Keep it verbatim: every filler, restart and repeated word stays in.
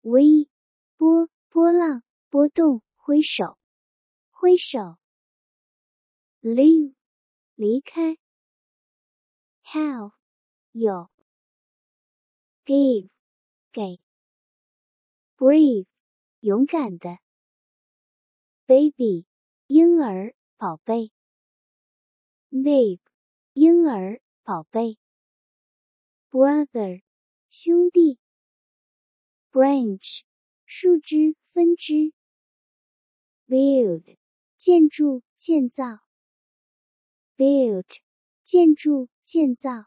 ，wave 波波浪波动挥手挥手。leave 离开。have 有。give 给。brave 勇敢的。baby 婴儿宝贝。babe 婴儿宝贝。brother 兄弟。branch 树枝分支。build 建筑建造。built 建筑建造。